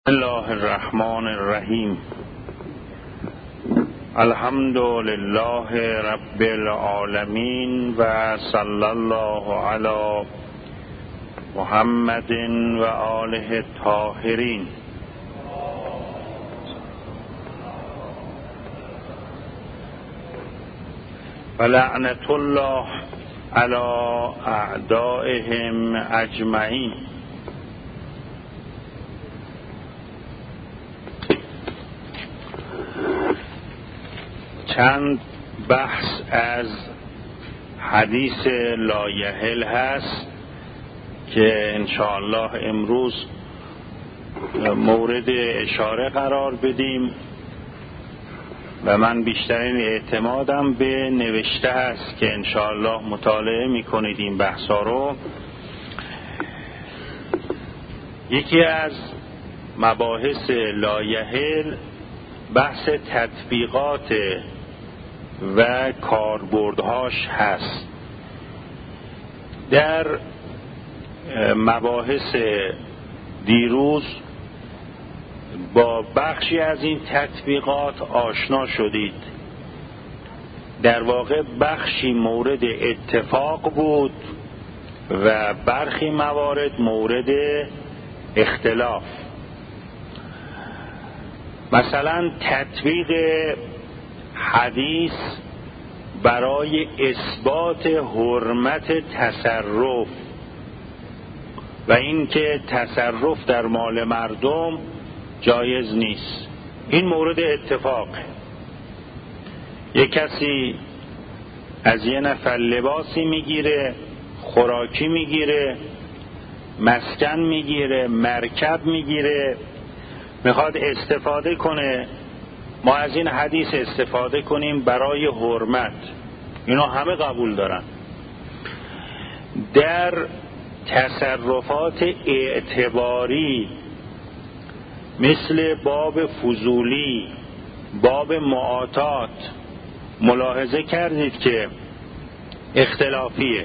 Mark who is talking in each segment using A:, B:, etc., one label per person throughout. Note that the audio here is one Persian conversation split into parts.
A: الله الرحمن الرحیم. الحمد لله رب العالمین و صلی الله علی محمد و آله الطاهرین. و لعنت الله علی اعدائهم اجمعین. چند بحث از حدیث لایحل هست که انشاءالله امروز مورد اشاره قرار بدیم و من بیشترین اعتمادم به نوشته هست که انشاءالله مطالعه میکنید این بحثا رو. یکی از مباحث لایحل بحث تطبیقات و کاربردهاش هست. در مباحث دیروز با بخشی از این تطبیقات آشنا شدید. در واقع بخشی مورد اتفاق بود و برخی موارد مورد اختلاف. مثلا تطبیق حدیث برای اثبات حرمت تصرف و اینکه تصرف در مال مردم جایز نیست، این مورد اتفاق. یک کسی از یه نفر لباسی میگیره، خوراکی میگیره، مسکن میگیره، مرکب میگیره، میخواد استفاده کنه. ما از این حدیث استفاده کنیم برای حرمت، اینو همه قبول دارن. در تصرفات اعتباری مثل باب فضولی، باب معاطات، ملاحظه کردید که اختلافیه.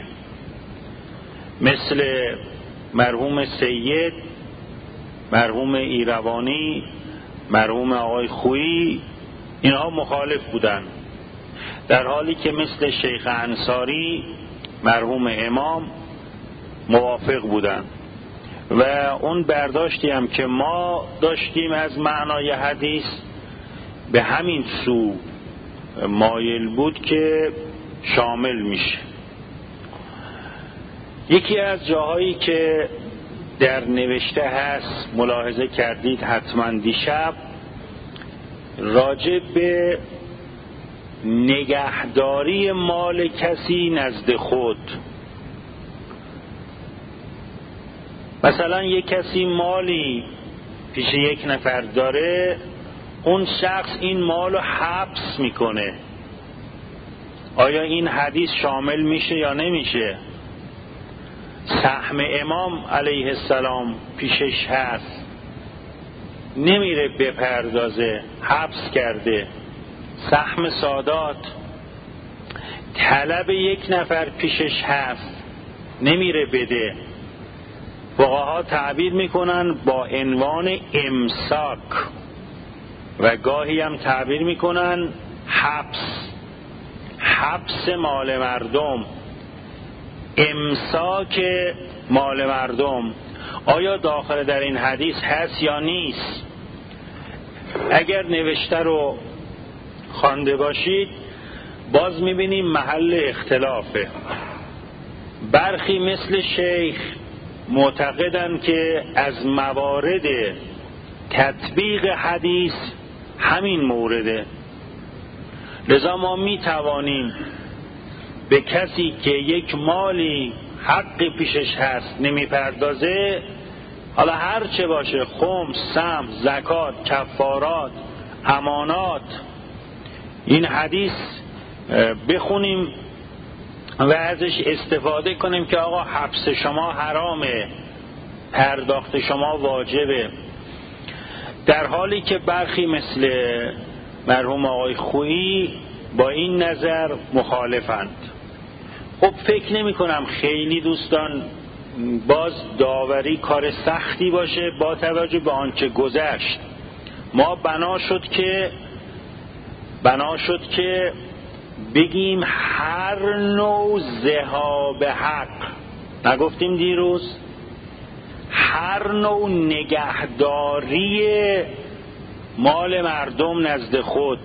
A: مثل مرحوم سید، مرحوم ایروانی، مرحوم آقای خویی، اینها مخالف بودن، در حالی که مثل شیخ انصاری، مرحوم امام موافق بودن. و اون برداشتی هم که ما داشتیم از معنای حدیث به همین سو مایل بود که شامل میشه. یکی از جاهایی که در نوشته هست ملاحظه کردید حتما دیشب، راجع به نگهداری مال کسی نزد خود. مثلا یک کسی مالی پیش یک نفر داره، اون شخص این مالو حبس میکنه. آیا این حدیث شامل میشه یا نمیشه؟ سهم امام علیه السلام پیشش هست، نمیره بپردازه، حبس کرده. سهم سادات، طلب یک نفر پیشش هست، نمیره بده. فقها تعبیر میکنن با عنوان امساک و گاهی هم تعبیر میکنن حبس مال مردم، امساک مال مردم. آیا داخل در این حدیث هست یا نیست؟ اگر نوشته رو خوانده باشید باز میبینیم محل اختلافه. برخی مثل شیخ معتقدن که از موارد تطبیق حدیث همین مورده. لذا ما میتوانیم به کسی که یک مالی حقی پیشش هست نمیپردازه، حالا هر چه باشه، خمس، سهم، زکات، کفارات، امانات، این حدیث بخونیم و ازش استفاده کنیم که آقا حبس شما حرامه، پرداخت شما واجبه. در حالی که برخی مثل مرحوم آقای خویی با این نظر مخالفند. خب فکر نمی کنم خیلی دوستان باز داوری کار سختی باشه با توجه به آنچه گذشت. ما بنا شد که بگیم هر نوع ذهاب حق، نگفتیم دیروز، هر نوع نگهداری مال مردم نزد خود.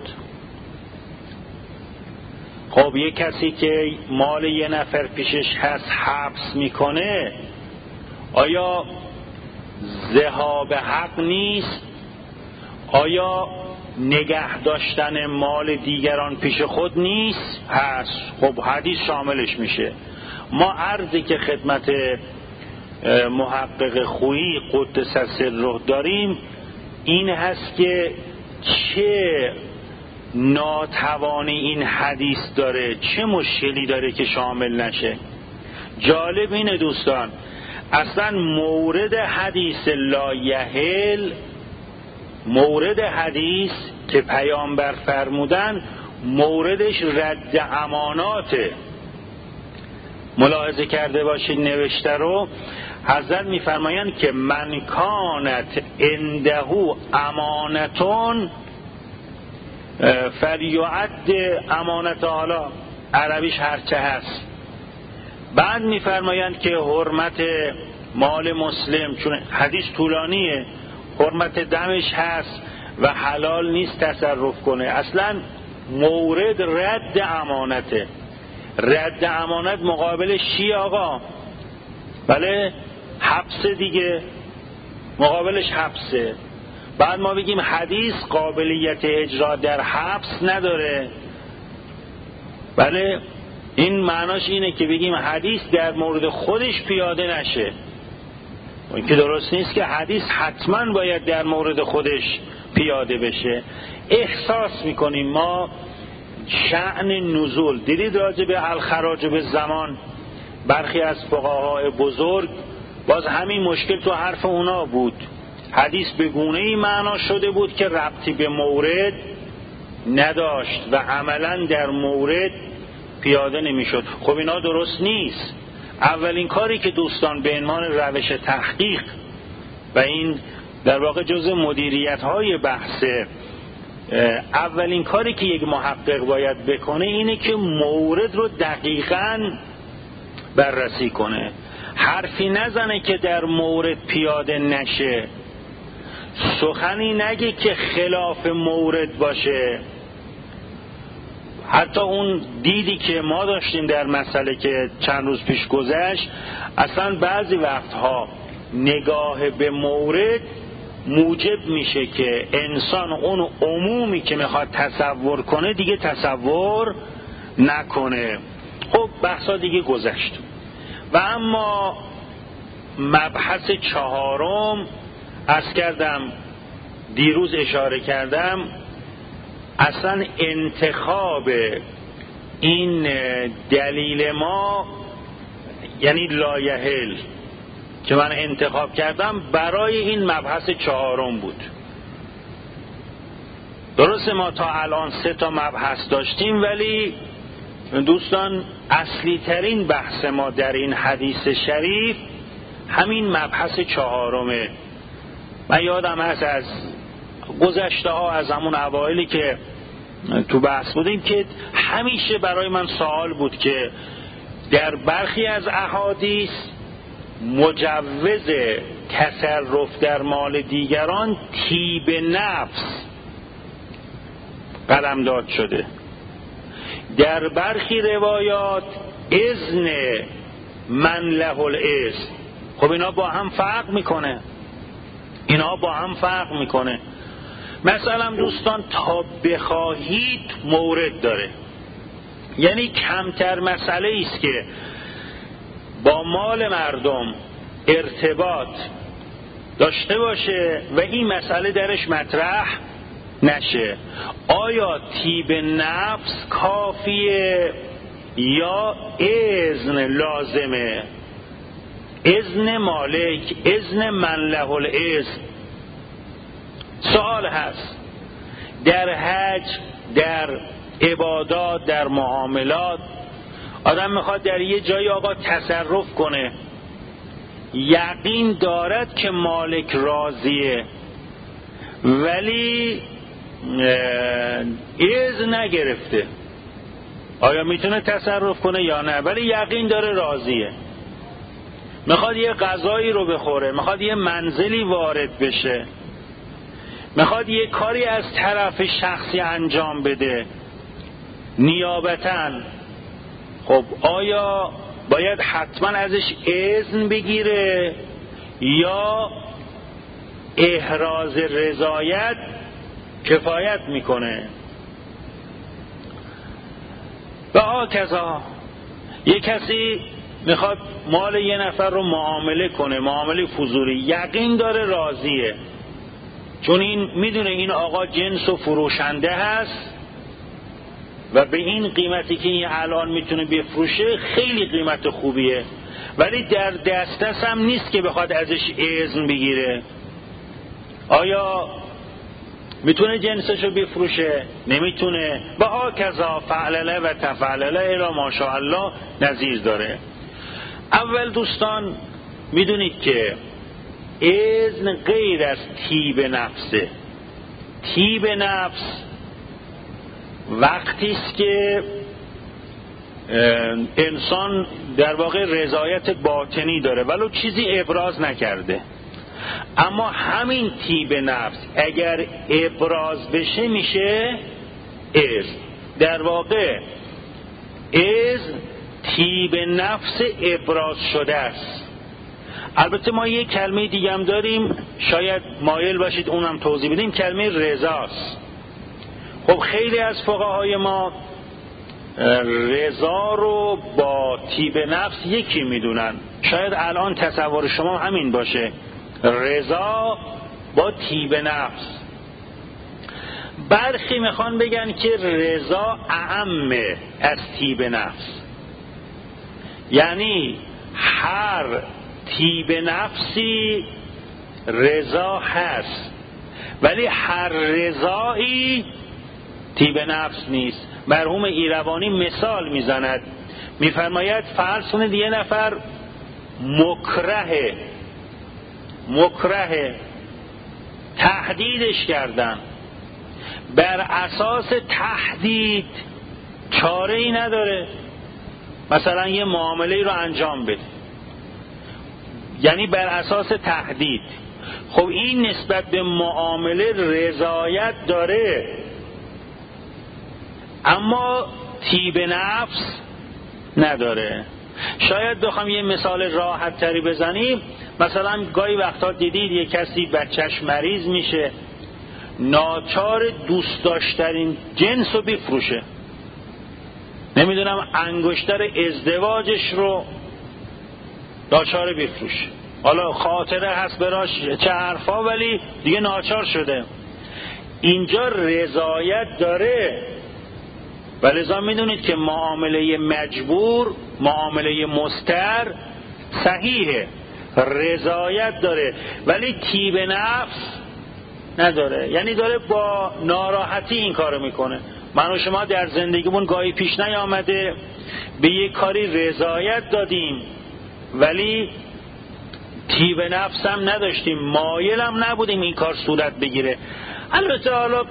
A: خب یک کسی که مال یه نفر پیشش هست حبس میکنه، آیا ذهاب حق نیست؟ آیا نگه داشتن مال دیگران پیش خود نیست؟ هست. خب حدیث شاملش میشه. ما عرضی که خدمت محقق خویی قدس سره داریم این هست که چه ناتوانی این حدیث داره، چه مشکلی داره که شامل نشه. جالب اینه دوستان، اصلا مورد حدیث لا یحل، مورد حدیث که پیامبر فرمودن موردش رد اماناته. ملاحظه کرده باشید نوشته رو، حضرت میفرمایند که من کانت عنده امانتون فلیعد امانت، حالا عربیش هرچه هست. بعد میفرمایند که حرمت مال مسلم، چون حدیث طولانیه، حرمت دمش هست و حلال نیست تصرف کنه. اصلا مورد رد امانته. رد امانت مقابلش چیه آقا؟ بله حبس دیگه، مقابلش حبسه. بعد ما بگیم حدیث قابلیت اجرا در حبس نداره. بله این معناش اینه که بگیم حدیث در مورد خودش پیاده نشه. این که درست نیست که حدیث حتما باید در مورد خودش پیاده بشه. احساس میکنیم ما شأن نزول، دیدید راجع به الخراج به زمان برخی از فقهای بزرگ باز همین مشکل تو حرف اونا بود. حدیث به گونه‌ای معنا شده بود که ربطی به مورد نداشت و عملا در مورد پیاده نمیشد. خب اینا درست نیست. اولین کاری که دوستان به عنوان روش تحقیق و این در واقع جزء مدیریت‌های بحثه، اولین کاری که یک محقق باید بکنه اینه که مورد رو دقیقاً بررسی کنه. حرفی نزنه که در مورد پیاده نشه، سخنی نگه که خلاف مورد باشه. حتی اون دیدی که ما داشتیم در مسئله که چند روز پیش گذشت، اصلا بعضی وقتها نگاه به مورد موجب میشه که انسان اون عمومی که میخواد تصور کنه دیگه تصور نکنه. خب بحثا دیگه گذشت. و اما مبحث چهارم، عرض کردم دیروز اشاره کردم، اصلا انتخاب این دلیل ما یعنی لایحل که من انتخاب کردم برای این مبحث چهارم بود. درسته ما تا الان 3 تا مبحث داشتیم، ولی دوستان اصلی ترین بحث ما در این حدیث شریف همین مبحث چهارمه. من یادم هست از گذشته ها، از همون اوایلی که تو بحث بودیم، که همیشه برای من سوال بود که در برخی از احادیث مجوز تصرف در مال دیگران طیب نفس قلمداد شده، در برخی روایات اذن من له الاذن. خب اینا با هم فرق میکنه. مثلا دوستان تا بخواهید مورد داره، یعنی کمتر مسئله است که با مال مردم ارتباط داشته باشه و این مسئله درش مطرح نشه. آیا طیب نفس کافیه یا اذن لازمه؟ اذن مالک، اذن من له الاذن. سوال هست در حج، در عبادات، در معاملات، آدم میخواد در یه جایی آقا تصرف کنه، یقین دارد که مالک راضیه ولی اذن نگرفته، آیا میتونه تصرف کنه یا نه، ولی یقین داره راضیه، میخواد یه غذایی رو بخوره، میخواد یه منزلی وارد بشه، میخواد یه کاری از طرف شخصی انجام بده نیابتاً، خب آیا باید حتما ازش اذن بگیره یا احراز رضایت کفایت میکنه؟ و هکذا یک کسی میخواد مال یه نفر رو معامله کنه، معامله فضولی، یقین داره راضیه، چون این میدونه این آقا جنس و فروشنده هست و به این قیمتی که این الان میتونه بفروشه خیلی قیمت خوبیه، ولی در دسترس هم نیست که بخواد ازش اذن بگیره. آیا میتونه جنسشو بفروشه؟ نمیتونه. و هکذا فعلله و تفعلله الی ماشاءالله نظیر داره. اول دوستان میدونید که اذن غیر از طیب نفسه. طیب نفس وقتی است که انسان در واقع رضایت باطنی داره ولو چیزی ابراز نکرده، اما همین طیب نفس اگر ابراز بشه میشه اذن. در واقع اذن طیب نفس ابراز شده است. البته ما یک کلمه دیگه هم داریم، شاید مایل باشید اونم توضیح بدیم، کلمه رضاست. خب خیلی از فقهای ما رضا رو با طیب نفس یکی میدونن، شاید الان تصور شما همین باشه، رضا با طیب نفس. برخی میخوان بگن که رضا اعم از طیب نفس، یعنی هر طیب نفسی رضا هست ولی هر رضایی طیب نفس نیست. مرحوم ایروانی مثال میزند، میفرماید فرض کنید یه نفر مکره تهدیدش کردن، بر اساس تهدید چاره ای نداره، مثلا یه معامله رو انجام بده، یعنی بر اساس تهدید. خب این نسبت به معامله رضایت داره اما طیب نفس نداره. شاید بخوام یه مثال راحت تری بزنیم، مثلا گاهی وقتا دیدید یه کسی بچهش مریض میشه، ناچار دوست داشترین جنس رو بفروشه، نمیدونم انگشتر ازدواجش رو ناچار بفروشه، حالا خاطره هست براش چه حرفا، ولی دیگه ناچار شده. اینجا رضایت داره و لذا میدونید که معامله مجبور، معامله مضطر صحیحه، رضایت داره ولی طیب نفس نداره، یعنی داره با ناراحتی این کارو میکنه. من و شما در زندگیمون گاهی پیش نیامده به یک کاری رضایت دادیم ولی طیب نفس هم نداشتیم، مایل هم نبودیم این کار صورت بگیره. البته حالا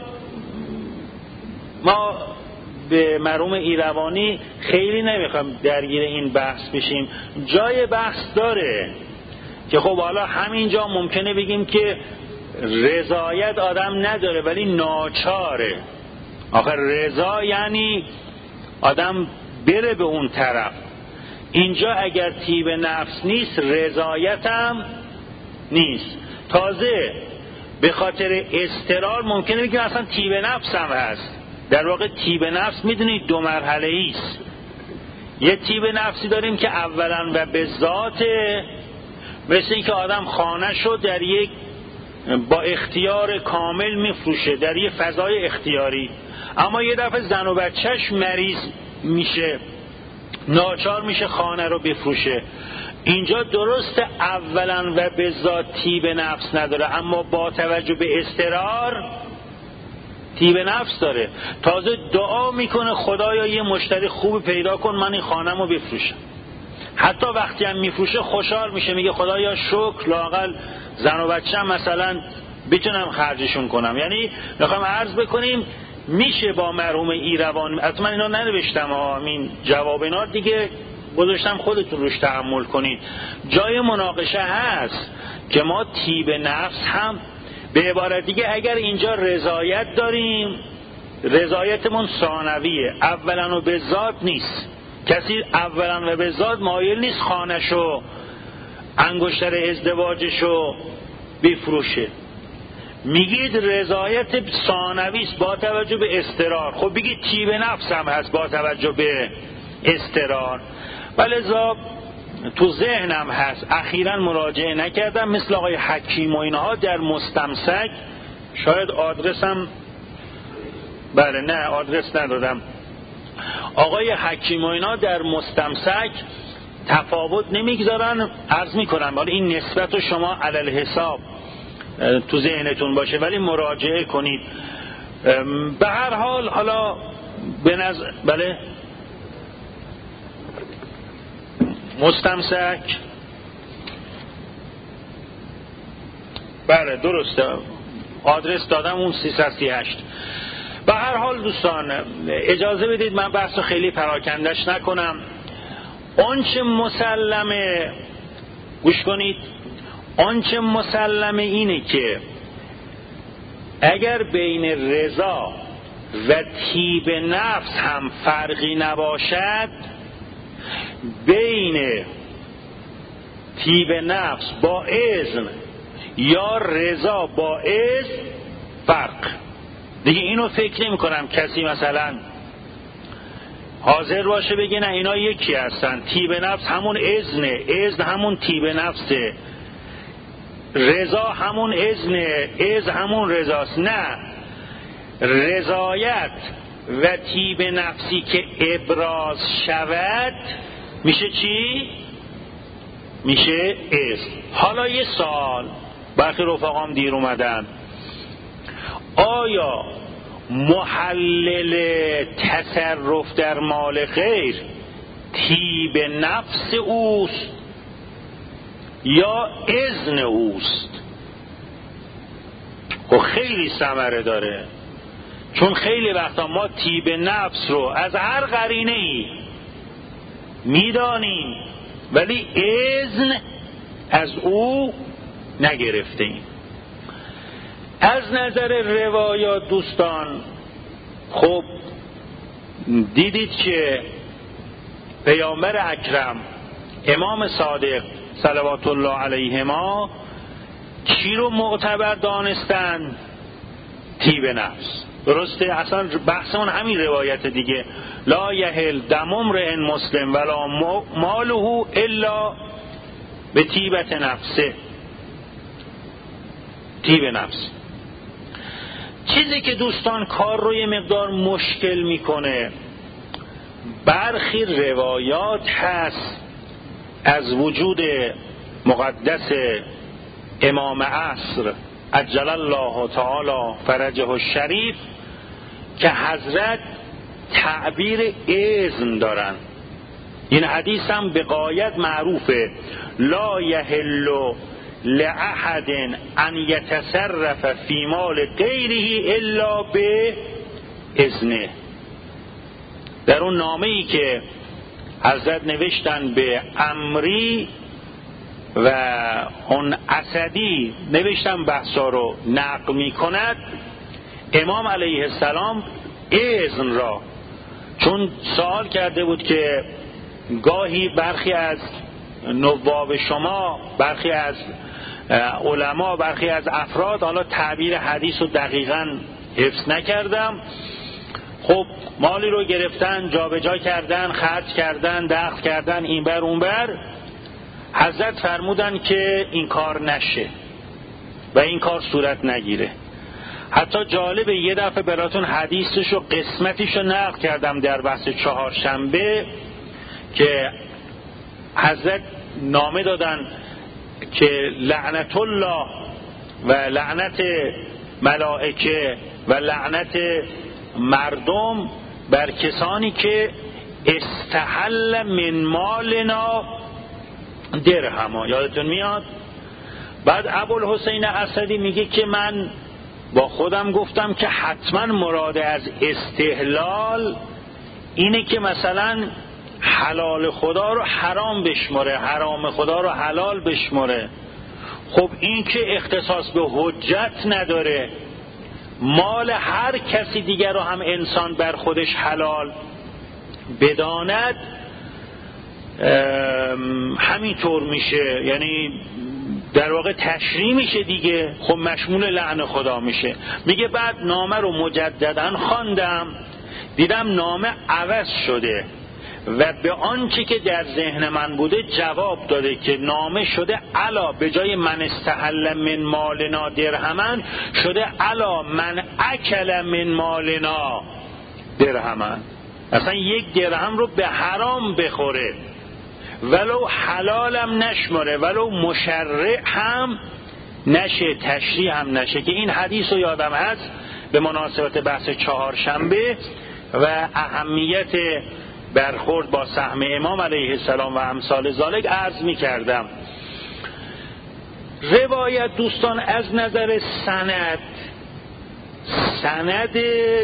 A: ما به مرحوم ایروانی خیلی نمیخوام درگیر این بحث بشیم، جای بحث داره که خب حالا همینجا ممکنه بگیم که رضایت آدم نداره ولی ناچاره. آخر رضا یعنی آدم بره به اون طرف. اینجا اگر طیب نفس نیست رضایت هم نیست، تازه به خاطر اضطرار ممکنه بگیم اصلا طیب نفس هم هست. در واقع طیب نفس میدونید دو مرحله ایست. یه طیب نفسی داریم که اولا و به ذات، مثل این که آدم خانه شد در یک با اختیار کامل میفروشه در یک فضای اختیاری، اما یه دفعه زن و بچهش مریض میشه، ناچار میشه خانه رو بفروشه. اینجا درست اولا و به ذات طیب نفس نداره اما با توجه به اضطرار طیب نفس داره. تازه دعا میکنه خدایا یه مشتری خوب پیدا کن من این خانه‌مو بفروشم. حتی وقتی هم میفروشه خوشحال میشه، میگه خدایا شکر، لااقل زن و بچه‌م مثلا بتونم خرجشون کنم. یعنی میخوام عرض بکنیم میشه با مرحوم ایروان، از من اینا ننوشتم این جواب اینا دیگه گذاشتم خودتون روش تأمل کنید، جای مناقشه هست که ما طیب نفس هم، به عبارت دیگه اگر اینجا رضایت داریم، رضایتمون ثانویه، اولا و به ذات نیست. کسی اولا و به ذات مایل نیست خانه‌شو، انگشتر ازدواجشو بفروشه. میگید رضایت ثانوی است با توجه به اضطرار، خب بگید طیب نفس هم هست با توجه به اضطرار. ولذا تو ذهنم هست، اخیراً مراجعه نکردم، مثل آقای حکیم و اینها در مستمسک، شاید آدرسم، بله نه آدرس ندادم، آقای حکیم و اینا در مستمسک تفاوت نمیگذارن. عرض میکنم حالا این نسبت رو شما علل حساب تو ذهنتون باشه ولی مراجعه کنید. به هر حال حالا به نظر بله مستمسک، بله درسته، آدرس دادم اون 338. به هر حال دوستان اجازه بدید من بحث خیلی پراکندش نکنم. آنچه مسلمه، گوش کنید، آنچه مسلمه اینه که اگر بین رضا و طیب نفس هم فرقی نباشد، بین طیب نفس با اذن یا رضا با اذن فرق دیگه. اینو فکر نمی کنم کسی مثلا حاضر باشه بگه نه اینا یکی هستن، طیب نفس همون اذنه، اذن همون طیب نفسه، رضا همون اذنه، اذن همون رضاست. نه، رضایت و طیب نفسی که ابراز شود میشه چی؟ میشه اذن. حالا یه سوال، برخی رفقام دیر اومدن، آیا محلل تصرف در مال غیر طیب نفس اوست یا اذن اوست؟ خب خیلی ثمره داره، چون خیلی وقتا ما طیب نفس رو از هر قرینه ای میدانیم ولی اذن از او نگرفتیم. از نظر روایات دوستان خب دیدید که پیامبر اکرم، امام صادق صلوات الله علیهما چی رو معتبر دانستن؟ طیب نفس. درسته؟ اصلا بحثمون همین روایت دیگه، لا یحل دم امرئ مسلم ولا ماله الا به طیبت نفسه. طیب نفس چیزی که دوستان کار رو یه مقدار مشکل میکنه، برخی روایات هست از وجود مقدس امام عصر عجل الله تعالی فرجه الشریف که حضرت تعبیر اذن دارن. این حدیث هم به غایت معروفه، لا یحل لأحد ان یتصرف فی مال غیره الا به اذنه. در اون نامه‌ای که حضرت نوشتن به عمری و اون اسدی نوشتن بحثا رو نقل می کند، امام علیه السلام اذن را، چون سوال کرده بود که گاهی برخی از نواب شما، برخی از علما، برخی از افراد، حالا تعبیر حدیث رو دقیقاً حفظ نکردم، خب مالی رو گرفتن، جابجا کردن، خرج کردن، دخل کردن این بر اون بر. حضرت فرمودن که این کار نشه و این کار صورت نگیره. حتی جالب، یه دفعه براتون حدیثش و قسمتش رو نقل کردم در بحث چهارشنبه که حضرت نامه دادن که لعنت الله و لعنت ملائکه و لعنت مردم بر کسانی که استحل من مالنا درهما. یادتون میاد؟ بعد ابوالحسین اسدی میگه که من با خودم گفتم که حتما مراد از استحلال اینه که مثلا حلال خدا رو حرام بشمره، حرام خدا رو حلال بشمره. خب این که اختصاص به حجت نداره، مال هر کسی دیگر رو هم انسان بر خودش حلال بداند همینطور میشه، یعنی در واقع تشریع میشه دیگه. خب مشمول لعن خدا میشه. میگه بعد نامه رو مجددا خواندم، دیدم نامه عوض شده و به آنچه که در ذهن من بوده جواب داده که نامه شده علا به جای من استحل من مالنا درهمن شده علا من اکل من مالنا درهمن. اصلا یک درهم رو به حرام بخوره، ولو حلالم نشمره، ولو مشرع هم نشه، تشریع هم نشه. که این حدیث رو یادم هست به مناسبت بحث چهارشنبه و اهمیت برخورد با سهم امام علیه السلام و امثال ذالک عرض می کردم. روایت دوستان از نظر سند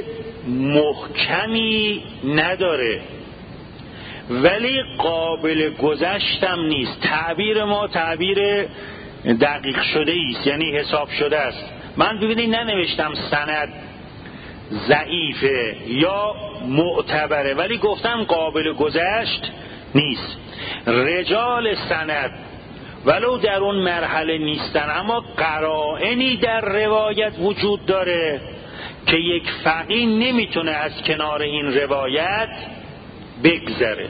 A: محکمی نداره، ولی قابل گذشتم نیست. تعبیر ما تعبیر دقیق شده است، یعنی حساب شده است. من ببینید ننوشتم سند ضعیفه یا معتبره، ولی گفتم قابل گذشت نیست. رجال سند ولو در اون مرحله نیستن، اما قرائنی در روایت وجود داره که یک فقیه نمیتونه از کنار این روایت بگذره.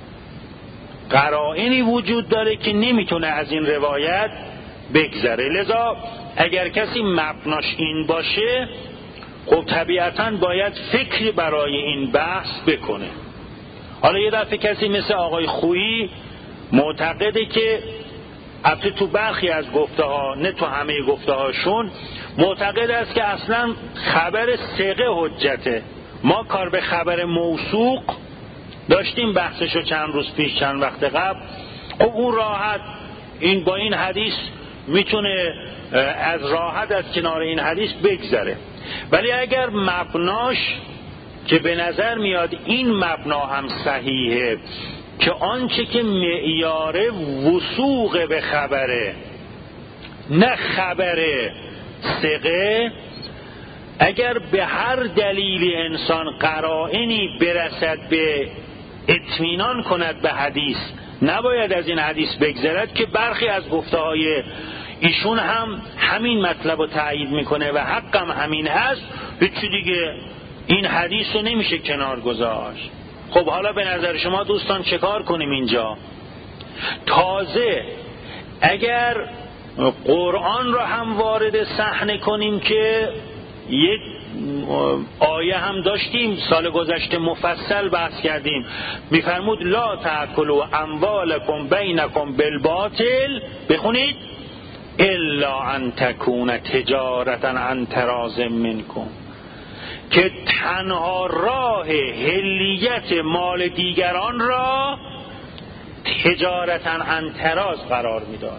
A: قرائنی وجود داره که نمیتونه از این روایت بگذره. لذا اگر کسی مبناش این باشه، خب طبیعتاً باید فکری برای این بحث بکنه. حالا یه دفعه کسی مثل آقای خویی معتقده که البته تو برخی از گفته ها، نه تو همه گفته هاشون، معتقد است که اصلا خبر ثقه حجته. ما کار به خبر موثوق داشتیم بحثشو چند روز پیش، چند وقت قبل. خب اون راحت این با این حدیث میتونه از راحت از کنار این حدیث بگذره. ولی اگر مبناش که به نظر میاد این مبنا هم صحیحه که آنچه که معیار وثوق به خبره نه خبر ثقه، اگر به هر دلیلی انسان قرائنی برسد به اطمینان کند به حدیث، نباید از این حدیث بگذرد که برخی از گفته‌های ایشون هم همین مطلب رو تایید میکنه و حقم همین هست. هیچی دیگه این حدیث رو نمیشه کنار گذاشت. خب حالا به نظر شما دوستان چه کار کنیم اینجا؟ تازه اگر قرآن رو هم وارد صحنه کنیم که یک آیه هم داشتیم سال گذشته مفصل بحث کردیم، میفرمود لا تأکلوا اموالکم بینکم بالباطل، بخونید الا ان تکون تجارتا عن تراض منکم، که تنها راه هلیت مال دیگران را تجارتا عن تراض قرار میداد.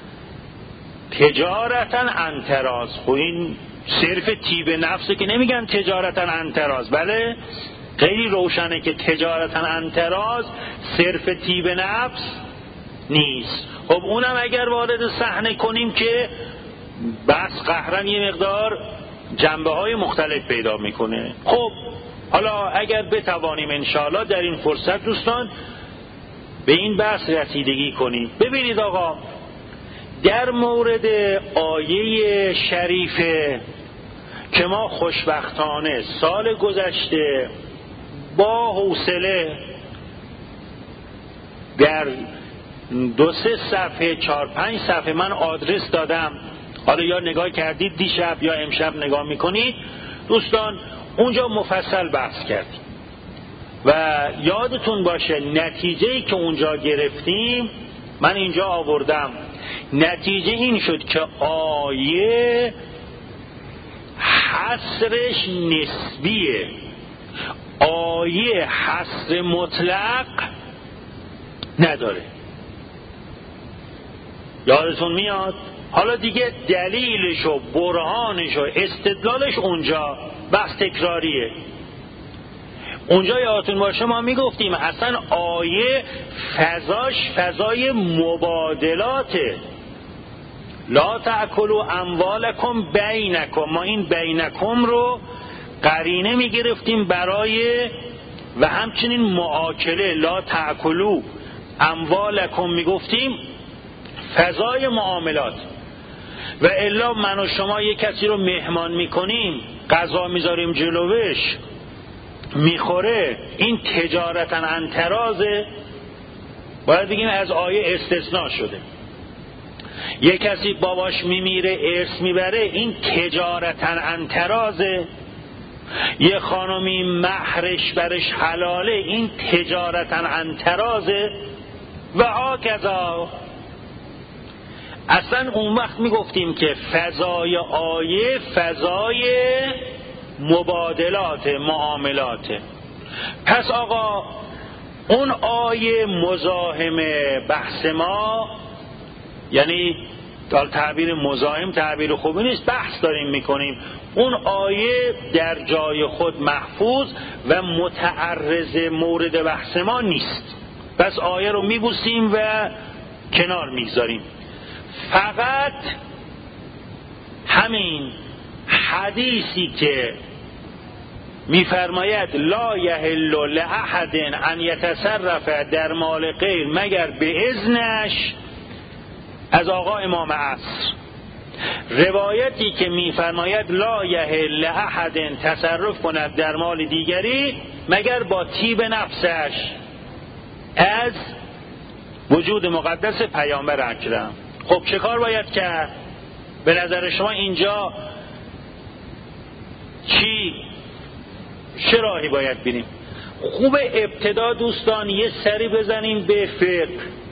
A: تجارتا عن تراض، خب این صرف طیب نفسه که نمیگن تجارتا عن تراض. بله خیلی روشنه که تجارتا عن تراض صرف طیب نفس نیست. خب اونم اگر وارد صحنه کنیم که بس قهرن یه مقدار جنبه های مختلف پیدا میکنه. خب حالا اگر بتوانیم انشاءالله در این فرصت دوستان به این بحث رسیدگی کنیم. ببینید آقا، در مورد آیه شریفه که ما خوشبختانه سال گذشته با حوصله در 2-3 صفحه 4-5 صفحه من آدرس دادم، حالا یا نگاه کردید دیشب یا امشب نگاه میکنید دوستان، اونجا مفصل بحث کردیم و یادتون باشه نتیجه‌ای که اونجا گرفتیم من اینجا آوردم. نتیجه این شد که آیه حصرش نسبیه. آیه حصر مطلق نداره. یادتون میاد؟ حالا دیگه دلیلش و برهانش و استدلالش اونجا بحث تکراریه. اونجا یادتون باشه ما میگفتیم اصلا آیه فضای مبادلاته. لا تأکلوا اموالکم بینکم، ما این بینکم رو قرینه میگرفتیم برای و همچنین معاکله. لا تأکلوا اموالکم میگفتیم فضای معاملات. و الا من و شما یک کسی رو مهمان میکنیم، غذا میذاریم جلوش میخوره، این تجارتا عن ترازه، باید بگیم از آیه استثناء شده. یک کسی باباش میمیره ارث میبره، این تجارتا عن ترازه. یه خانمی مهرش برش حلاله، این تجارتا عن ترازه. و هاکذا. اصلا اون وقت میگفتیم که فضای آیه فضای مبادلات، معاملات. پس آقا اون آیه مزاحم بحث ما، یعنی تعبیر مزاحم تعبیر خوبی نیست، بحث داریم میکنیم، اون آیه در جای خود محفوظ و متعرض مورد بحث ما نیست. پس آیه رو میبوسیم و کنار میگذاریم. فقط همین حدیثی که میفرماید لا یحل لأحد ان یتصرف در مال غیر مگر به اذنش، از آقا امام عصر، روایتی که میفرماید لا یحل لأحد تصرف کند در مال دیگری مگر با طیب نفسش، از وجود مقدس پیامبر اکرم. خب چه کار باید کرد؟ به نظر شما اینجا چه راهی باید بریم؟ خوب ابتدا دوستان یه سری بزنیم به فقه.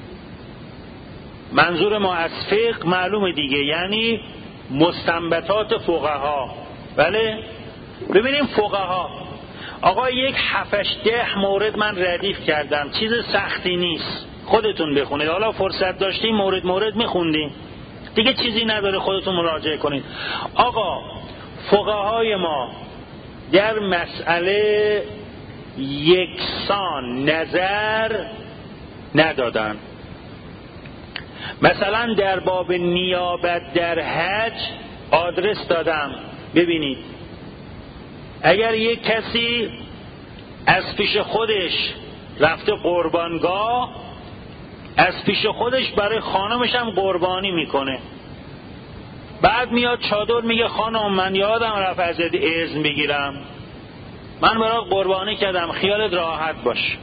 A: منظور ما از فقه معلومه دیگه، یعنی مستنبطات فقها. بله ببینیم فقها. آقا یک 7-10 مورد من ردیف کردم، چیز سختی نیست، خودتون بخونید. حالا فرصت داشتیم مورد میخوندیم دیگه، چیزی نداره، خودتون مراجعه کنید. آقا فقهای ما در مسئله یکسان نظر ندادن. مثلا در باب نیابت در حج آدرس دادم، ببینید اگر یک کسی از پیش خودش رفته قربانگاه، از پیش خودش برای خانمش هم قربانی میکنه، بعد میاد چادر میگه خانم من یادم رفت ازت اذن بگیرم، من برات قربانی کردم خیالت راحت باش.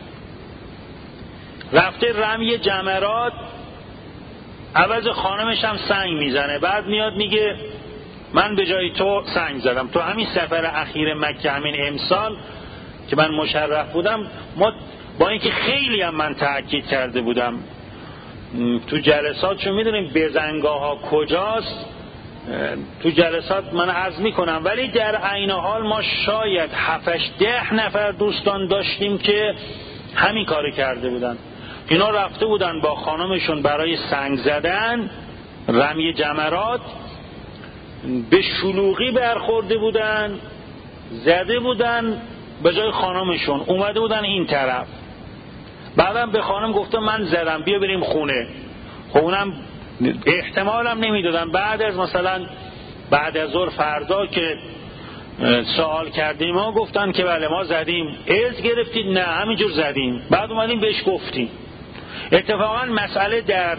A: رفته رمی جمرات، عوض خانمش هم سنگ میزنه، بعد میاد میگه من به جای تو سنگ زدم. تو همین سفر اخیر مکه، همین امسال که من مشرف بودم، ما با اینکه خیلی هم من تاکید کرده بودم تو جلسات، چون میدونیم بزنگاه ها کجاست، تو جلسات من عرض میکنم، ولی در عین حال ما شاید 7-10 نفر دوستان داشتیم که همین کاری کرده بودن. اینا رفته بودن با خانمشون برای سنگ زدن، رمی جمرات، به شلوغی برخورده بودن، زده بودن به جای خانمشون، اومده بودن این طرف. بعدم به خانم گفتم من زدم بیا بریم خونه. خب اونم احتمالم نمیدادن. بعد از مثلا بعد از ظهر فردا که سوال کردیم ما گفتن که بله ما زدیم. اذن گرفتید؟ نه همینجور زدیم. بعد اومدیم بهش گفتیم. اتفاقا مسئله در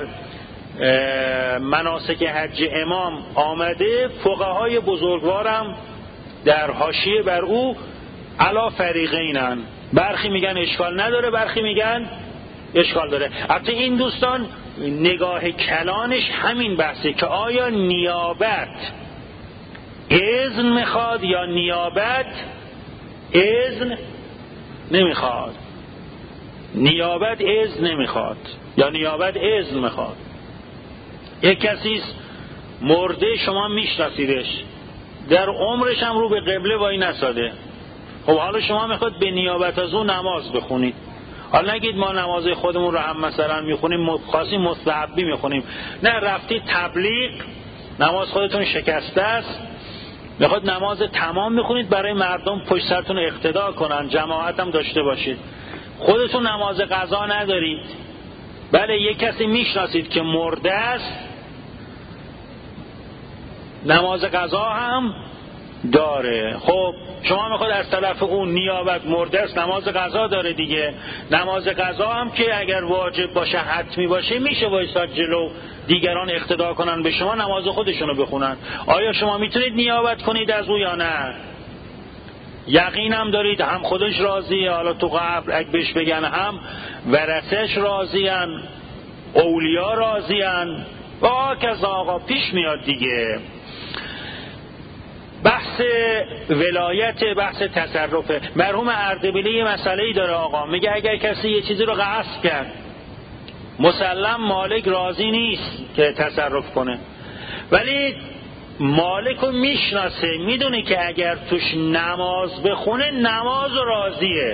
A: مناسک حج امام آمده، فقهای بزرگوارم در حاشیه بر او علا فریقینن، برخی میگن اشکال نداره، برخی میگن اشکال داره. البته این دوستان نگاه کلانش همین بحثه که آیا نیابت اذن میخواد یا نیابت اذن نمیخواد. نیابت اذن نمیخواد یا نیابت اذن میخواد. یک کسی مرده، شما میشناسیدش، در عمرش هم رو به قبله وای نساده، خب حالا شما میخواد به نیابت از اون نماز بخونید. حالا نگید ما نماز خودمون رو هم مثلا میخونیم، خاصی مستحبی میخونیم. نه، رفتید تبلیغ، نماز خودتون شکسته است، میخواد نماز تمام میخونید برای مردم پشت سرتون اقتدا کنن، جماعت هم داشته باشید. خودتون نماز قضا ندارید. بله، یک کسی میشناسید که مرده است، نماز قضا هم داره. خب شما میخواد از طرف اون نیابت، مرده است نماز قضا داره دیگه. نماز قضا هم که اگر واجب باشه، حتمی باشه، میشه وایساد جلو دیگران اقتدا کنن به شما، نماز خودشونو بخونن. آیا شما میتونید نیابت کنید از او یا نه؟ یقینم دارید هم خودش راضیه، حالا تو قبر اگه بهش بگن هم ورثش راضیان، اولیا راضیان و کذا. آقا پیش میاد دیگه. بحث ولایت، بحث تصرفه. مرحوم اردبیلی یه مسئله‌ای داره آقا، میگه اگر کسی یه چیزی رو غصب کرد، مسلم مالک راضی نیست که تصرف کنه، ولی مالک رو میشناسه، میدونه که اگر توش نماز بخونه نماز راضیه،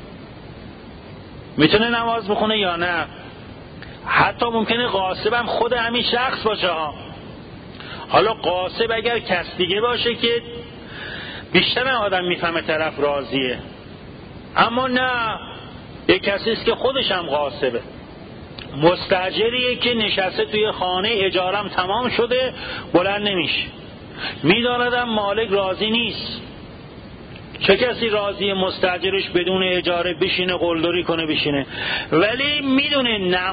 A: میتونه نماز بخونه یا نه. حتی ممکنه غاصبم خود همین شخص باشه ها. حالا غاصب اگر کس دیگه باشه که بیشتر آدم میفهمه طرف راضیه، اما نه، یک کسی است که خودش هم غاصبه، مستاجریه که نشسته توی خانه، اجارم تمام شده، بلند نمیشه، میداندم مالک راضی نیست. چه کسی راضی مستاجرش بدون اجاره بشینه قلدری کنه بشینه؟ ولی میدونه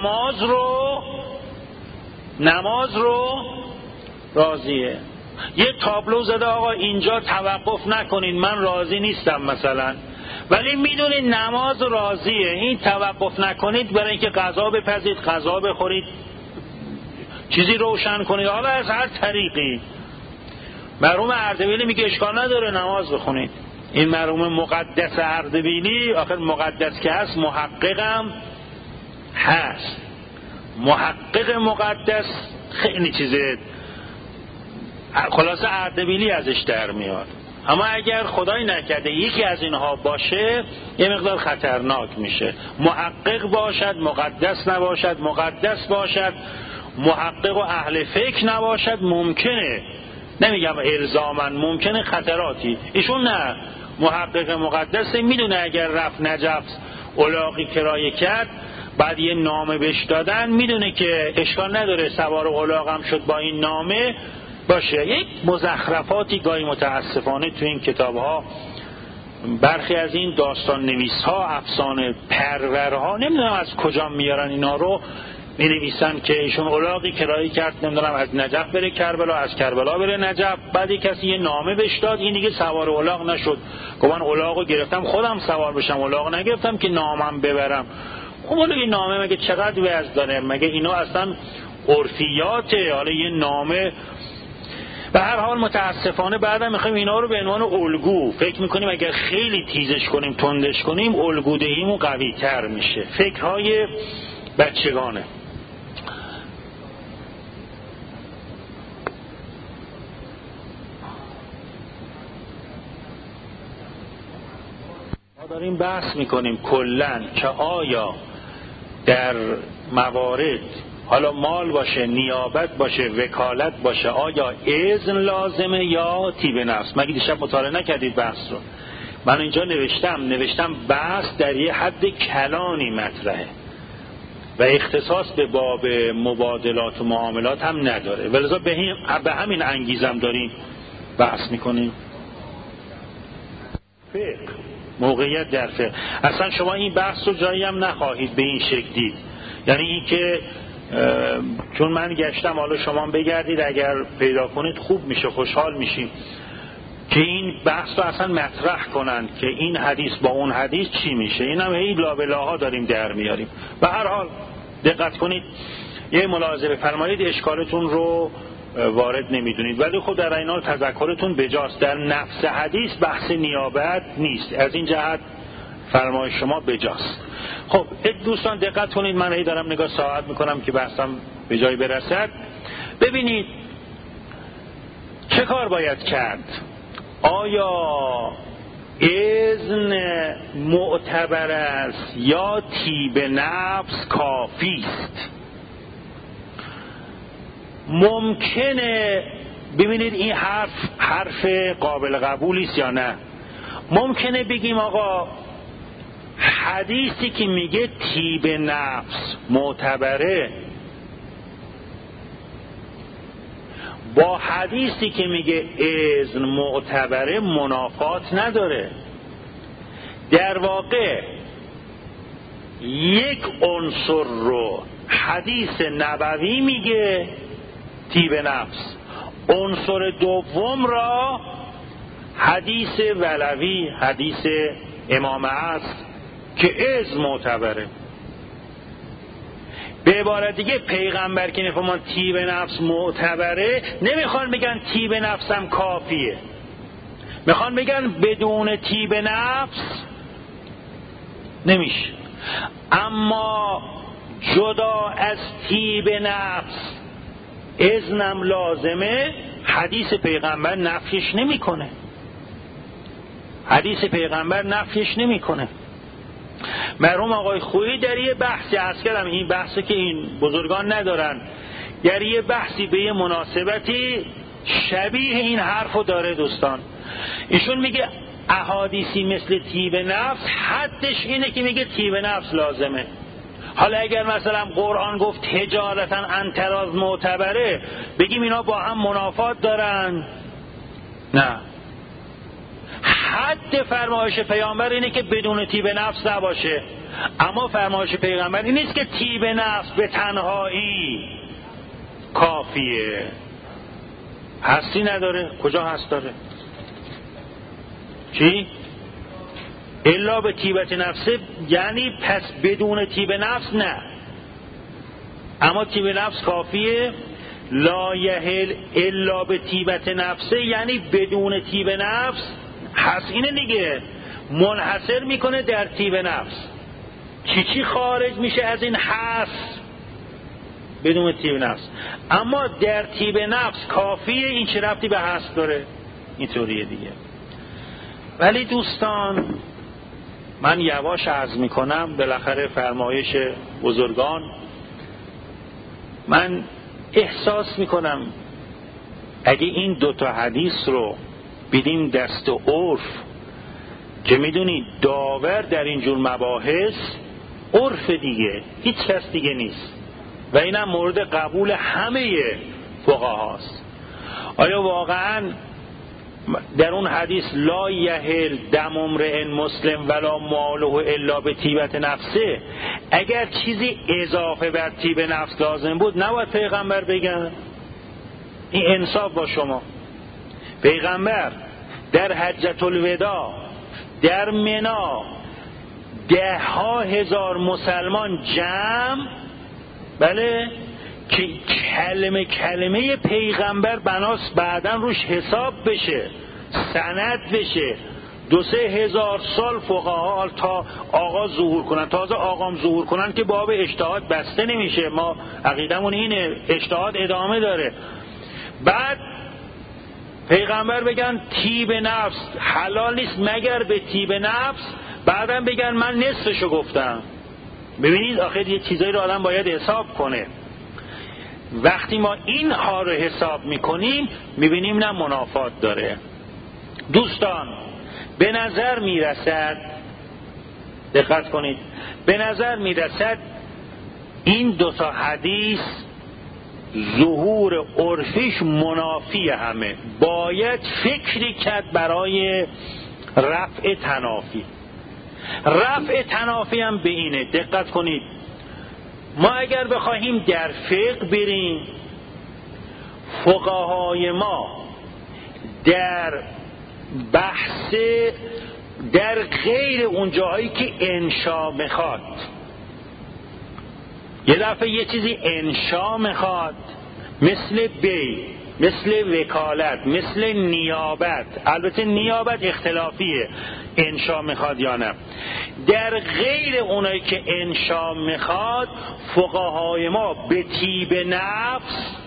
A: نماز رو راضیه. یه تابلو زده آقا اینجا توقف نکنین من راضی نیستم مثلا، ولی میدونه نماز راضیه، این توقف نکنید برای اینکه غذا بپزید، غذا بخورید، چیزی روشن کنید، حالا از هر طریقی. مرحوم اردبیلی میگه اشکال نداره نماز بخونید. این مرحوم مقدس اردبیلی آخر مقدس که هست محققم هست. محقق مقدس خیلی چیزه، خلاصه اردبیلی ازش در میاد. اما اگر خدای نکرده یکی از اینها باشه یه مقدار خطرناک میشه. محقق باشد مقدس نباشد، مقدس باشد محقق و اهل فکر نباشد، ممکنه، نمیگم الزاماً، ممکنه خطراتی. ایشون نه، محقق مقدس میدونه اگر رفت نجف الاغی کرایه کرد، بعد یه نامه بهش دادن، میدونه که اشکال نداره سوار الاغ هم شد با این نامه باشه. یک مزخرفاتی گاهی متاسفانه تو این کتاب‌ها، برخی از این داستان نویس‌ها، افسانه پرورها، نمیدونم از کجا میارن اینا رو، می‌نویسن که ایشون الاغی کرایه کرد، نمیدونم از نجف بره کربلا، از کربلا بره نجف، بعد کسی یه نامه بهش داد، این دیگه سوار الاغ نشد، گفت من الاغو گرفتم خودم سوار بشم، الاغ نگرفتم که نامم ببرم. خب حالا این نامه مگه چقدر وزن داره؟ مگه اینا اصلا عرفیاته؟ حالا یه نامه. به هر حال متاسفانه بعدم میخوایم اینا رو به عنوان الگو فکر میکنیم، اگر خیلی تیزش کنیم، تندش کنیم، الگودهیمون قوی تر میشه. فکرهای بچگانه. ما داریم بحث میکنیم کلن که آیا در موارد، حالا مال باشه، نیابت باشه، وکالت باشه، آیا اذن لازمه یا طیب نفس؟ مگه دیشب مطالعه نکردید بحث رو؟ من اینجا نوشتم بحث در یه حد کلانی مطرحه و اختصاص به باب مبادلات و معاملات هم نداره، ولذا به همین انگیزم داریم بحث میکنیم. فقه، موقعیت در فقه. اصلا شما این بحث رو جایی هم نخواهید به این شکل دید، یعنی این که چون من گشتم، حالا شما بگردید اگر پیدا کنید خوب میشه، خوشحال میشیم که این بحث رو اصلا مطرح کنن که این حدیث با اون حدیث چی میشه. این هم هی لابلاها داریم در میاریم. به هر حال دقت کنید، یه ملاحظه بفرمایید، اشکالتون رو وارد نمیدونید، ولی خود در این حال تذکرتون بجاست. در نفس حدیث بحث نیابت نیست، از این جهت فرمای شما بجاست. خب دوستان دقت کنید، من هی دارم نگاه ساعت میکنم که بحثم به جای برسد. ببینید چه کار باید کرد. آیا اذن اذن معتبر است یا طیب نفس کافی است. ممکنه ببینید این حرف قابل قبولی است یا نه. ممکنه بگیم آقا حدیثی که میگه طیب نفس معتبره با حدیثی که میگه اذن معتبره منافات نداره. در واقع یک عنصر رو حدیث نبوی میگه طیب نفس، عنصر دوم را حدیث ولوی، حدیث امامه است که اذن معتبره. به عبارت دیگه پیغمبر که میفهمن طیب نفس معتبره نمیخوان بگن طیب نفسم کافیه، میخوان بگن بدون طیب نفس نمیشه. اما جدا از طیب نفس اذنم لازمه، حدیث پیغمبر نفیش نمیکنه. حدیث پیغمبر نفیش نمیکنه. مرحوم آقای خویی در یه بحثی عرض کردم، این بحثی که این بزرگان ندارن، در یه بحثی به یه مناسبتی شبیه این حرفو داره دوستان. ایشون میگه احادیثی مثل طیب نفس حدش اینه که میگه طیب نفس لازمه. حالا اگر مثلا قرآن گفت تجارتا عن تراض معتبره، بگیم اینا با هم منافات دارن؟ نه. حد فرمایش پیامبر اینه که بدون طیب نفس نباشه، اما فرمایش پیغمبر این نیست که طیب نفس به تنهایی کافیه. هستی نداره؟ کجا هست داره؟ چی؟ الا به طیبت نفسه، یعنی پس بدون طیب نفس نه، اما طیب نفس کافیه. لا یحل الا به طیبت نفسه یعنی بدون طیب نفس هست، اینه دیگه، منحصر میکنه در طیب نفس. چی خارج میشه از این هست؟ بدون طیب نفس. اما در طیب نفس کافیه، این چه ربطی به هست داره؟ اینطوریه دیگه. ولی دوستان من یواش عرض میکنم، بالاخره فرمایش بزرگان، من احساس میکنم اگه این دوتا حدیث رو بدیم دست عرف، که میدونید داور در اینجور مباحث عرف دیگه، هیچ کس دیگه نیست و اینم مورد قبول همه فقهاست. آیا واقعا در اون حدیث لا یحل دم امرئ مسلم ولا ماله الا به طیبت نفسه، اگر چیزی اضافه بر طیب نفس لازم بود نباید پیغمبر بگن؟ این انصاف با شما. پیغمبر در حجة الوداع در منی 10,000 مسلمان جمع، بله، که کلمه کلمه پیغمبر بناس بعدن روش حساب بشه، سند بشه. 2-3 هزار سال فقها تا آقا ظهور کنن، تازه آقام ظهور کنن که باب اجتهاد بسته نمیشه، ما عقیدمون اینه اجتهاد ادامه داره. بعد پیغمبر بگن طیب نفس حلال نیست مگر به طیب نفس، بعدم بگن من نصفشو گفتم. ببینید آخر یه چیزایی رو آدم باید حساب کنه. وقتی ما این ها رو حساب میکنیم میبینیم نه منافات داره. دوستان به نظر میرسد، دقت کنید، به نظر میرسد این دوتا حدیث ظهور عرفیش منافی همه، باید فکری کرد برای رفع تنافی. رفع تنافی هم به اینه، دقت کنید، ما اگر بخواهیم در فقه بریم، فقهای ما در بحث در غیر اون جاهایی که انشا میخواد، یه دفعه یه چیزی انشا میخواد، مثل بی، مثل وکالت، مثل نیابت، البته نیابت اختلافیه انشا میخواد یا نه، در غیر اونایی که انشا میخواد فقهای ما به طیب نفس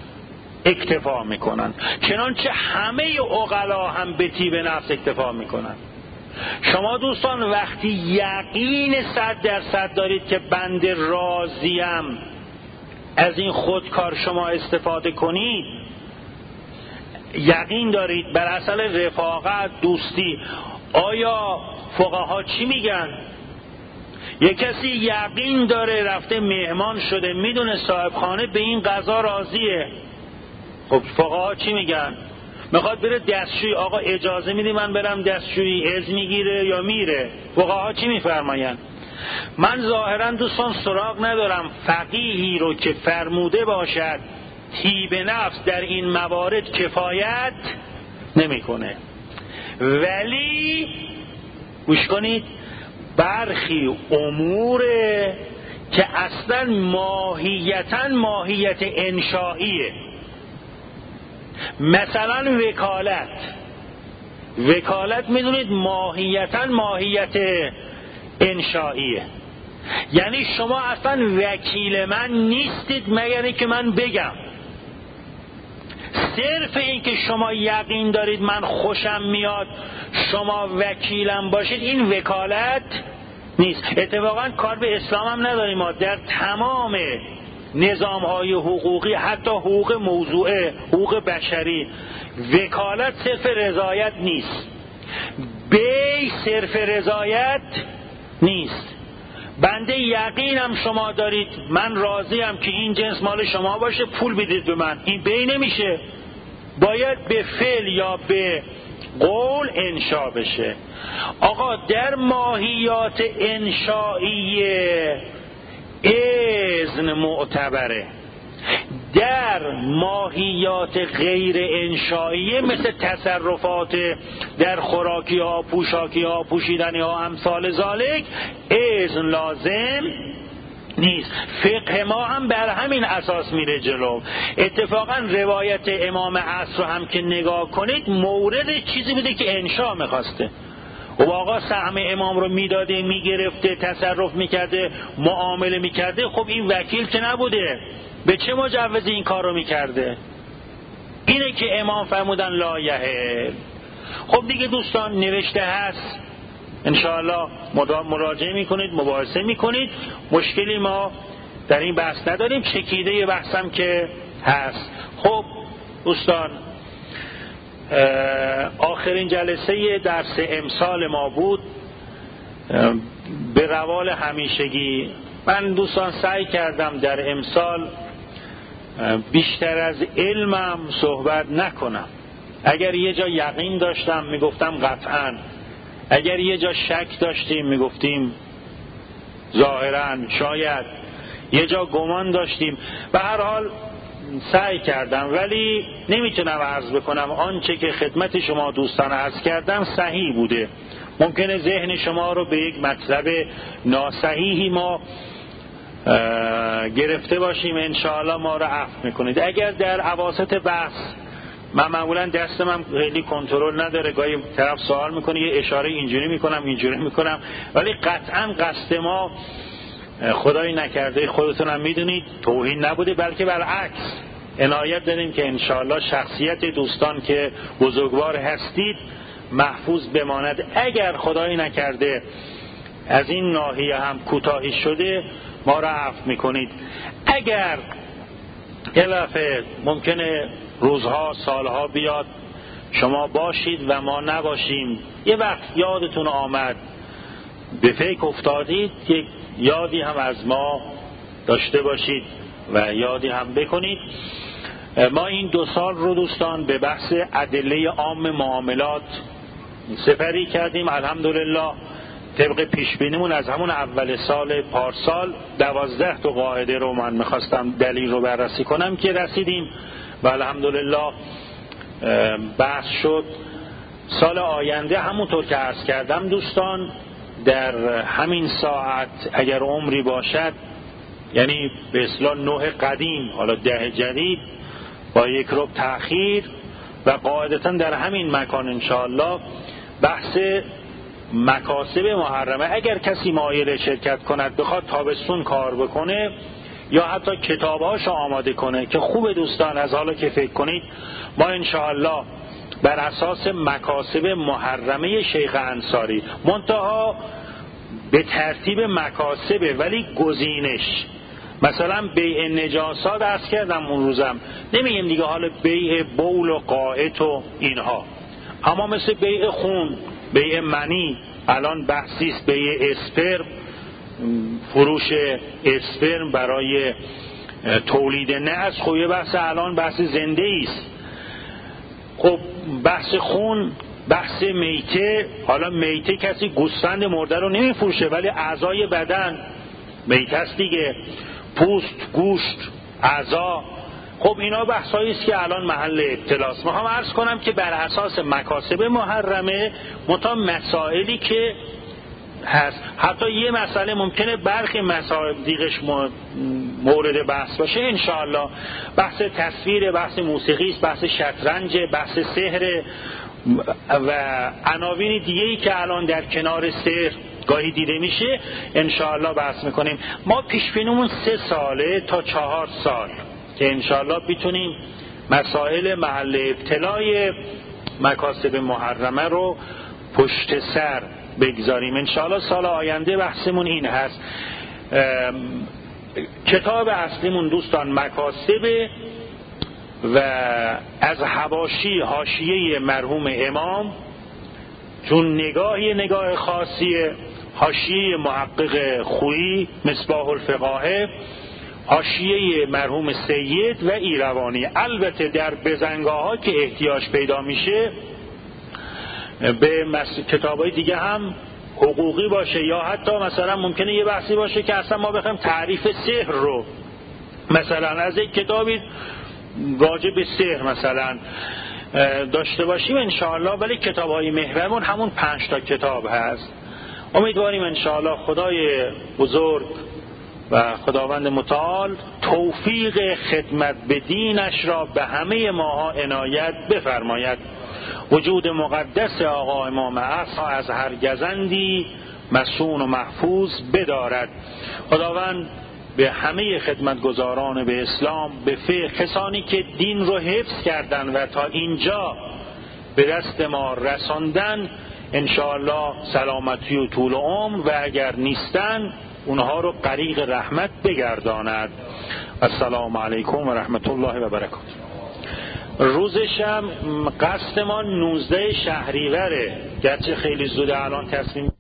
A: اکتفا میکنن، چنانچه همه عقلا هم به طیب نفس اکتفا میکنن. شما دوستان وقتی یقین 100% دارید که بنده راضیم از این خودکار شما استفاده کنید، یقین دارید بر اصل رفاقت، دوستی. آیا فقها چی میگن؟ یک کسی یقین داره رفته مهمان شده، میدونه صاحب خانه به این غذا راضیه، خب فقها چی میگن؟ میخواد بره دستشویی، آقا اجازه میدی من برم دستشویی؟ اذن میگیره یا میره؟ فقها چی میفرماین؟ من ظاهرا دوستان سراغ ندارم فقیهی رو که فرموده باشد طیب نفس در این موارد کفایت نمیکنه. ولی گوش کنید، برخی اموره که اصلا ماهیت انشائیه. مثلا وکالت میدونید ماهیت انشائیه، یعنی شما اصلا وکیل من نیستید مگر اینکه من بگم. صرف این که شما یقین دارید من خوشم میاد شما وکیلم باشید، این وکالت نیست. اتفاقا کار به اسلام هم نداریم ما. در تمام نظام‌های حقوقی، حتی حقوق موضوعه، حقوق بشری، وکالت صرف رضایت نیست، بی صرف رضایت نیست. بنده یقینم شما دارید من راضیم که این جنس مال شما باشه، پول بدید به من، این بی نمیشه، باید به فعل یا به قول انشا بشه. آقا در ماهیات انشائیه اذن معتبره، در ماهیات غیر انشائیه مثل تصرفات در خوراکی ها، پوشاکی ها، پوشیدنی ها، امثال ذالک، اذن لازم نیست. فقه ما هم بر همین اساس میره جلو. اتفاقا روایت امام عصر هم که نگاه کنید مورد چیزی بوده که انشا میخواسته. و آقا سهم امام رو میداده، میگرفته، تصرف میکرده، معامله میکرده، خب این وکیل که نبوده، به چه مجوزی این کار رو میکرده؟ اینه که امام فرمودن لا یحل. خب دیگه دوستان نوشته هست، انشاءالله مراجعه میکنید، مباحثه میکنید، مشکلی ما در این بحث نداریم، چکیده بحثم که هست. خب دوستان آخرین جلسه درس امسال ما بود. به روال همیشگی من دوستان سعی کردم در امسال بیشتر از علمم صحبت نکنم. اگر یه جا یقین داشتم میگفتم قطعاً، اگر یه جا شک داشتیم میگفتیم ظاهراً، شاید یه جا گمان داشتیم. به هر حال سعی کردم، ولی نمیتونم عرض بکنم آنچه که خدمت شما دوستان عرض کردم صحیح بوده. ممکنه ذهن شما رو به یک مطلب ناصحیحی ما گرفته باشیم، انشاءالله ما رو عفو میکنید. اگر در اواسط بحث، من معمولا دستم خیلی کنترل نداره، گاهی طرف سوال میکنه یه اشاره اینجوری میکنم، ولی قطعا قصد ما خدایی نکرده، خودتونم میدونید، توهین نبوده، بلکه برعکس عنایت داریم که انشاءالله شخصیت دوستان که بزرگوار هستید محفوظ بماند. اگر خدایی نکرده از این ناحیه هم کوتاهی شده ما را عفو میکنید. اگر البته ممکنه روزها، سالها بیاد شما باشید و ما نباشیم، یه وقت یادتون آمد، به فکر افتادید، یک یادی هم از ما داشته باشید و یادی هم بکنید. ما این 2 سال رو دوستان به بحث ادله عام معاملات سپری کردیم. الحمدلله طبق پیشبینیمون از همون اول سال پارسال 12 تا قاعده رو من میخواستم دلیل رو بررسی کنم که رسیدیم و الحمدلله بحث شد. سال آینده همونطور که عرض کردم دوستان در همین ساعت اگر عمری باشد، یعنی به اصطلاح 9 قدیم حالا 10 جدید با 1 ربع تأخیر و قاعدتا در همین مکان انشاءالله بحث مکاسب محرمه، اگر کسی مایل شرکت کند بخواد تابستون کار بکنه یا حتی کتابهاش آماده کنه که خوب دوستان، از حالا که فکر کنید ما انشاءالله بر اساس مکاسب محرمه شیخ انصاری، منتها به ترتیب مکاسبه ولی گزینش. مثلا بیع نجاسات عرض کردم اون روزم، نمیگیم دیگه حالا بیع بول و قائط و اینها، اما مثل بیع خون، بیع منی، الان بحثیست بیع اسپرم، فروش اسپرم برای تولید نسل، خب یه بحث الان بحث زنده ایست. خب بحث خون، بحث میته، حالا میته کسی گوسفند مرده رو نمیفروشه ولی اعضای بدن میته است دیگه، پوست، گوشت، اعضا، خب اینا بحثایی است که الان محل ابتلاست. میخوام عرض کنم که بر اساس مکاسب محرمه متا مسائلی که هست، حتی یه مسئله ممکنه برخی مسائل دیگش مورد بحث باشه انشاءالله، بحث تصویر، بحث موسیقی است، بحث شطرنج، بحث سحر و عناوین دیگه‌ای که الان در کنار سحر گاهی دیده میشه انشاءالله بحث میکنیم. ما پیشبینیمون 3 ساله تا 4 سال که انشاءالله بتونیم مسائل محل ابتلای مکاسب محرمه رو پشت سر بگذاریم. انشاءالله سال آینده بحثمون این هست. کتاب اصلیمون دوستان مکاسب و از حواشی حاشیه مرحوم امام، چون نگاه خاصیه، حاشیه محقق خویی مصباح الفقاهه، حاشیه مرحوم سید و ایروانی. البته در بزنگاه ها که احتیاج پیدا میشه به کتابای دیگه هم حقوقی باشه، یا حتی مثلا ممکنه یه بحثی باشه که اصلا ما بخوایم تعریف سحر رو مثلا از یک کتابی راجع به سحر مثلا داشته باشیم انشاءالله، ولی کتاب‌های محورمون همون 5 تا کتاب هست. امیدواریم انشاءالله خدای بزرگ و خداوند متعال توفیق خدمت به دینش را به همه ماها عنایت بفرماید. وجود مقدس آقا امام عصر از هر گزندی مسون و محفوظ بدارد. خداوند به همه خدمتگزاران به اسلام، به فقه، کسانی که دین رو حفظ کردن و تا اینجا به دست ما رساندن، انشاءالله سلامتی و طول عمر، و اگر نیستن اونها رو غریق رحمت بگرداند. السلام علیکم و رحمت الله و برکاته. روزشم قصد ما 19 شهریوره، گرچه خیلی زوده الان تصمیم